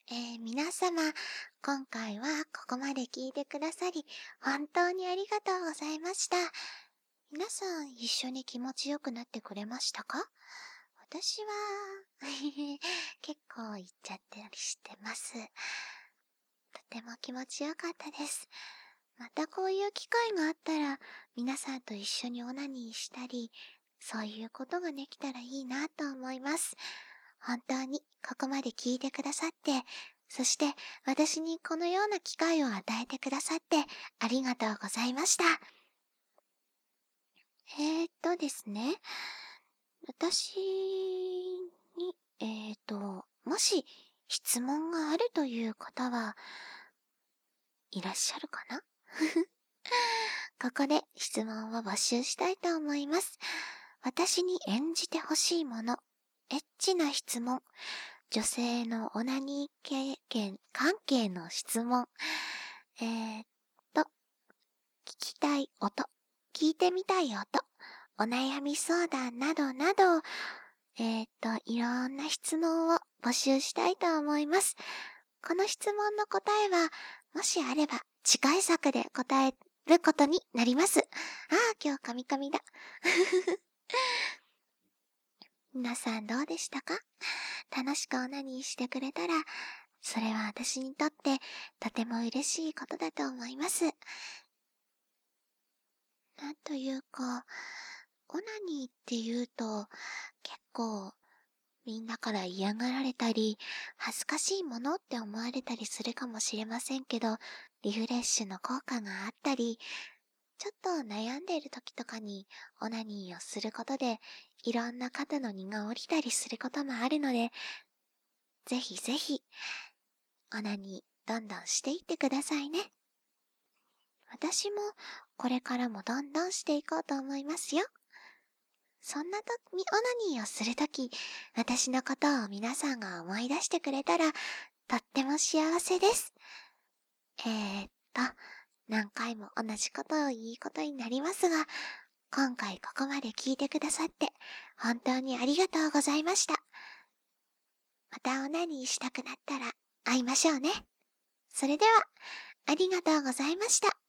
皆様、今回はここまで聞いてくださり、本当にありがとうございました。皆さん、一緒に気持ちよくなってくれましたか？私は結構言っちゃったりしてます。とても気持ちよかったです。またこういう機会があったら、皆さんと一緒にオナニーしたり、そういうことができたらいいなと思います。本当にここまで聞いてくださって、そして私にこのような機会を与えてくださってありがとうございました。ですね、私に、もし質問があるという方はいらっしゃるかな？ここで質問を募集したいと思います。私に演じてほしいもの、エッチな質問、女性のオナニー経験関係の質問、えーっと、聞きたい音、聞いてみたい音、お悩み相談などなど、いろんな質問を募集したいと思います。この質問の答えは、もしあれば次回作で答えることになります。今日カミカミだ。皆さんどうでしたか？楽しくオナニーしてくれたら、それは私にとってとても嬉しいことだと思います。なんというか、オナニーって言うと、結構みんなから嫌がられたり、恥ずかしいものって思われたりするかもしれませんけど、リフレッシュの効果があったり、ちょっと悩んでいる時とかにオナニーをすることで、いろんな肩の荷が下りたりすることもあるので、ぜひぜひ、オナニーどんどんしていってくださいね。私もこれからもどんどんしていこうと思いますよ。そんなとき、オナニーをするとき、私のことを皆さんが思い出してくれたら、とっても幸せです。えーっと、何回も同じことを言うことになりますが、今回ここまで聞いてくださって、本当にありがとうございました。またオナニーしたくなったら会いましょうね。それでは、ありがとうございました。